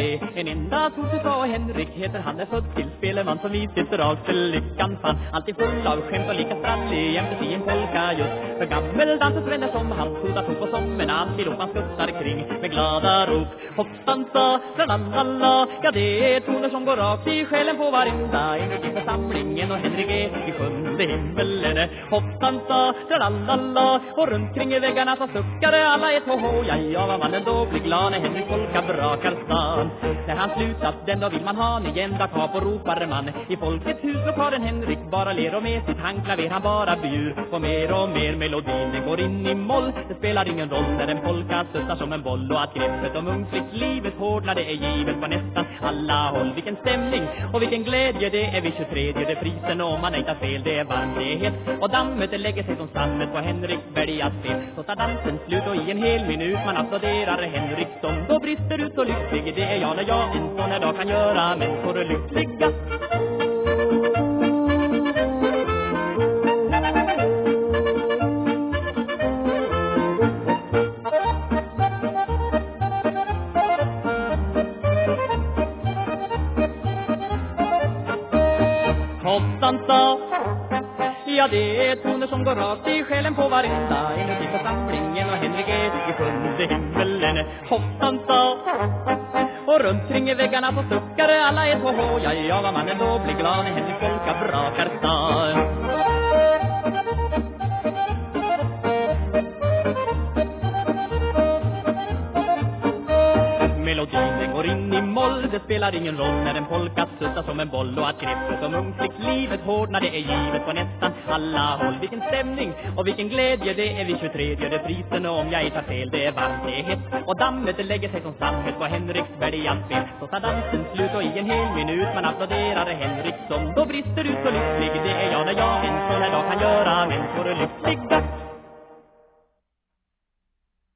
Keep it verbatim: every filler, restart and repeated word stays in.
se en enda Torsut och Henrik heter han, är född till speleman som vi sitter av till lyckan fan. Alltid full av skämt och lika sprallig jämte i en polka just för gammeldansens vänner som han tudar på som en antilop man skuttar kring med glada rop. Hoppstansa, tralalala, ja det är toner som går rakt i själen på varenda inuti församlingen och Henrik är i sjunde himmelen. Hoppstansa, tralalala, och runt kring i väggarna så suckar alla ett ho-ho. Ja, ja, vad mannen då blir glad när Henrik polka brakar stan. När han slutat den då vill man ha en jämda kap och ropar man i folkets hus och Karen Henrik bara ler och med sitt handklaver han bara bjur. Och mer och mer melodin den går in i moll. Det spelar ingen roll när en polka stöttar som en boll. Och att greppet om ungflikt livet hårdnar det är givet på nästan alla håll. Vilken stämning och vilken glädje det är vid tjugotredje det prisen och man inte fel det är varmt det är het. Och dammet det lägger sig som stammet på Henriks bergas fel. Så tar dansen slut och i en hel minut man applåderar Henrik som då brister ut och lycklig. Det är jag när jag en sån här dag kan göra människor lyckliga. Hoppsansa, ja det är toner som går rakt i själen på varenda inuti församlingen och Henrik är i sjunde himmelen. Hoppsansa, och runt kring i väggarna så suckar alla ett ho-ho. Ja, ja, vad mannen då blir glad när Henrik polka brakar stan. Melodin går in i moll, det spelar ingen roll när en polka suttar som en boll. Och att greppet om ungflicks livet hårdnar det är givet på nästan alla håll. Vilken stämning och vilken glädje det är vid tjugotredje det prisen och om jag inte tar fel det är varmt det är hett. Och dammet det lägger sig som sammet på Henriks bergas fel. Så tar dansen slut och i en hel minut man applåderar Henrik som då brister ut så lycklig. Det är jag när jag en sån här dag kan göra människor lyckliga.